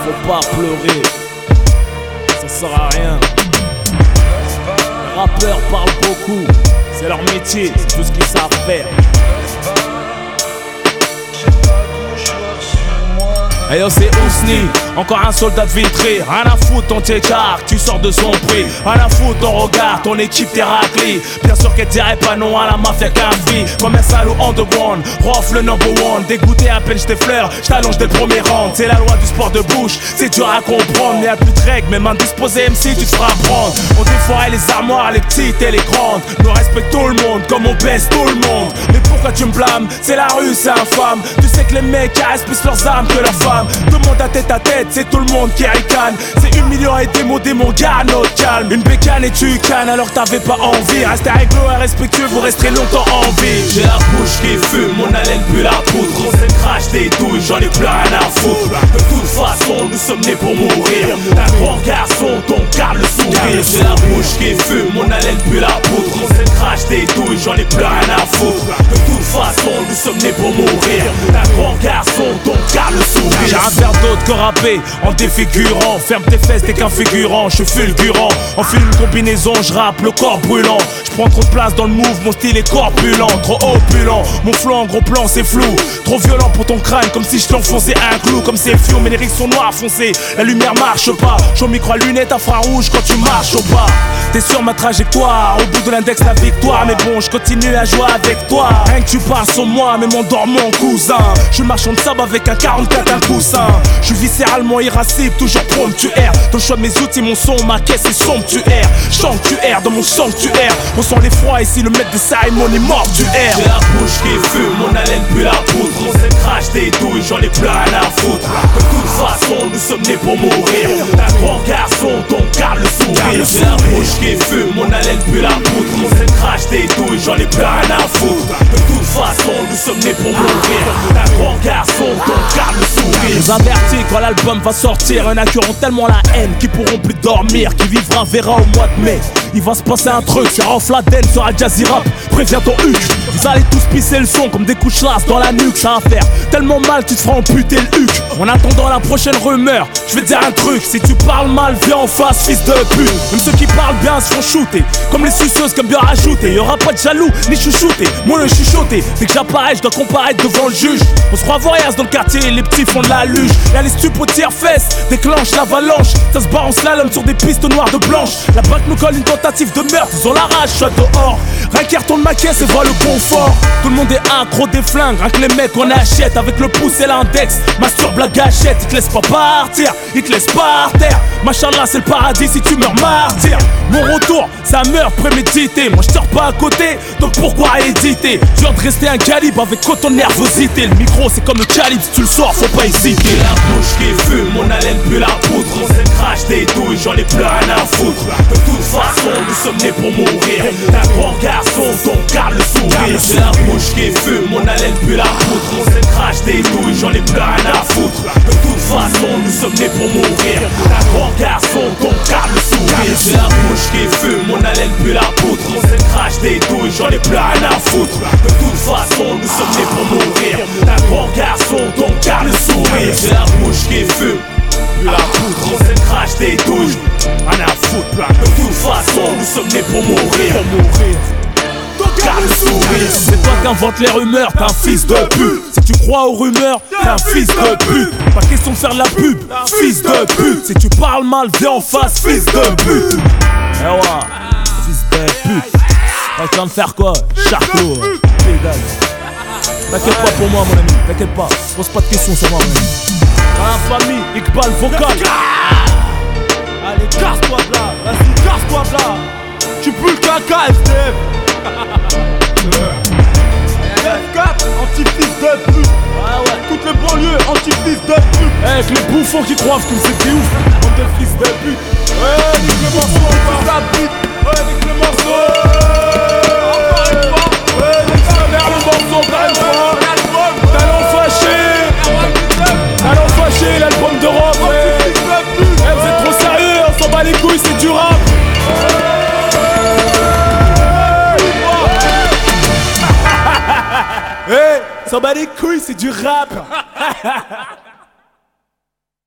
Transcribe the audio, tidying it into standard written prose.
Faut pas pleurer, ça sert à rien. Les rappeurs parlent beaucoup, c'est leur métier, c'est tout ce qu'ils savent faire. Hey yo, c'est Ousni, encore un soldat de vitré. Rien à foutre ton t'écart, tu sors de son prix. Rien à foutre ton regard, ton équipe t'est raclée. Bien sûr qu'elle dirait pas non à la mafia qu'un vie. Comme un salaud underground, Rof le number one. Dégoûté à peine j't'effleure, j't'allonge des premiers rangs. C'est la loi du sport de bouche, c'est dur à comprendre. Mais y'a plus de règles, même indisposé MC tu te feras prendre. On déforait les armoires, les petites et les grandes. Nous respectons tout le monde, comme on baisse tout le monde. Mais pourquoi tu me blâmes? C'est la rue, c'est infâme. Tu sais que les mecs caressent plus leurs âmes que leurs femmes. Demande à tête, c'est tout le monde qui ricane. C'est humiliant et démodé mon gars, notre calme. Une bécane et tu cannes alors que t'avais pas envie. Restez réglo et respectueux, vous resterez longtemps en vie. J'ai la bouche qui fume, mon haleine pue la poudre. On s'est crache des douilles, j'en ai plus rien à foutre. De toute façon, nous sommes nés pour mourir. Un grand garçon, donc garde le sourire. J'ai la bouche qui fume, mon haleine pue la poudre. On s'est crache des douilles, j'en ai plus rien à foutre. De toute façon, nous sommes nés pour mourir. Un grand garçon, donc garde le sourire. J'ai rien à faire d'autre que rapper en défigurant. Ferme tes fesses, t'es qu'un figurant, je suis fulgurant. Enfile une combinaison, je rappe le corps brûlant. Je prends trop de place dans le move, mon style est corpulent. Trop opulent, mon flow en gros plan c'est flou. Trop violent pour ton crâne, comme si je t'enfonçais un clou. Comme c'est fio, mais les rixes sont noirs foncés. La lumière marche pas, j'en micro à lunettes à infrarouge quand tu marches au pas. T'es sur ma trajectoire, au bout de l'index la victoire. Mais bon, je continue à jouer avec toi. Rien que tu parles sur moi, même en dormant cousin. Je suis marchand de sable avec un 44, un coussin. Je suis viscéralement irascible, toujours promptuaire. Dans le choix de mes outils, mon son, ma caisse est somptuaire. Sanctuaire dans mon sanctuaire. On sent l'effroi ici, le maître des cérémonies mortuaire. J'ai la bouche qui fume, mon haleine pue la poudre. On s'est crache des douilles, j'en ai plus rien à foutre. De toute façon, nous sommes nés pour mourir. Un grand garçon, donc garde le sourire. J'ai la bouche qui fume, mon haleine pue la poudre. On s'est crache des douilles, j'en ai plus rien à foutre. De toute façon, nous sommes nés pour mourir. Un grand garçon, donc garde le sourire. Les avertis quand l'album va sortir. Un qui auront tellement la haine qu'ils pourront plus dormir. Qui vivra verra au mois de mai. Il va se passer un truc, c'est Rafladen sur Al Jazeera. Préviens ton huc. Vous allez tous pisser le son comme des couches lasses dans la nuque. Ça va faire tellement mal tu te feras amputer le huc. En attendant la prochaine rumeur, je vais te dire un truc. Si tu parles mal, viens en face, fils de pute. Même ceux qui parlent bien se font shooter. Comme les suceuses comme bien rajouté. Y'aura pas de jaloux ni chouchouté. Moi le chuchoté, dès que j'apparais, je dois comparaître devant le juge. On se croit voyage dans le quartier, les petits font de la luge. Y'a les stupes tire-fesses, déclenche l'avalanche. Ça se bat en slalom sur des pistes noires de blanche. La BAC nous colle une tentative de meurtre, ils ont la rage, je suis dehors. Rien qui retourne ma caisse et voit le confort. Tout le monde est accro des flingues, rien que les mecs on achète. Avec le pouce et l'index, masturbe la gâchette. Ils te laissent pas partir, ils te laissent par terre. Machallah c'est le paradis si tu meurs martyr. Mon retour, c'est un meurtre prémédité. Moi je sors pas à côté, donc pourquoi hésiter? Dur de rester un calibre avec autant de nervosité. Le micro c'est comme le calibre, si tu le sors faut pas hésiter. La bouche qui fume, mon haleine pue la poudre. On s'est crache des douilles, j'en ai plus rien à foutre. De toute façon, nous sommes nés pour mourir. Un grand garçon, donc garde le sourire. J'ai la bouche qui fume, mon haleine pue la poudre. On s'est crache des douilles, j'en ai plus rien à foutre. De toute façon, nous sommes nés pour mourir. Un grand garçon, donc garde le sourire. J'ai la bouche qui fume, mon haleine pue la poudre. On s'est crache des douilles, j'en ai plus rien à foutre. De toute façon, nous sommes nés pour mourir. Un grand garçon, donc garde le sourire. J'ai la bouche qui fume, la poudre, on s'est crache des douilles. Rien à foutre, de toute façon, nous sommes nés pour mourir. Garde le sourire. C'est toi qui invente les rumeurs, t'es un fils de pute. Si tu crois aux rumeurs, t'es un fils de pute. Pas question de faire de la pub, fils de pute. Si tu parles mal, viens en face, fils de pute. Eh ouais, fils de pute. Tu vas me faire quoi? Charcot, pédale. T'inquiète pas pour moi mon ami, t'inquiète pas. Pose pas de questions sur moi mon ami. Dans la famille, Iqbal vocal. Allez, casse-toi de là, vas-y, casse-toi de là. Tu pues le caca, SDF. F4, anti-fils de pute. Ah ouais, toutes les banlieues, anti-fils de pute. Avec les bouffons qui croient que c'est ouf. Bande de fils de pute. Ouais, nique le morceau, on va la bite. Ouais, nique le morceau. Encore une fois. Ouais, nique sa mère le morceau, encore une fois. Talent fâché. Talent fâché, l'album de rock, ouais. Vous êtes trop sérieux, on s'en bat les couilles, c'est du rap. Hey, s'en bat les couilles, c'est du rap.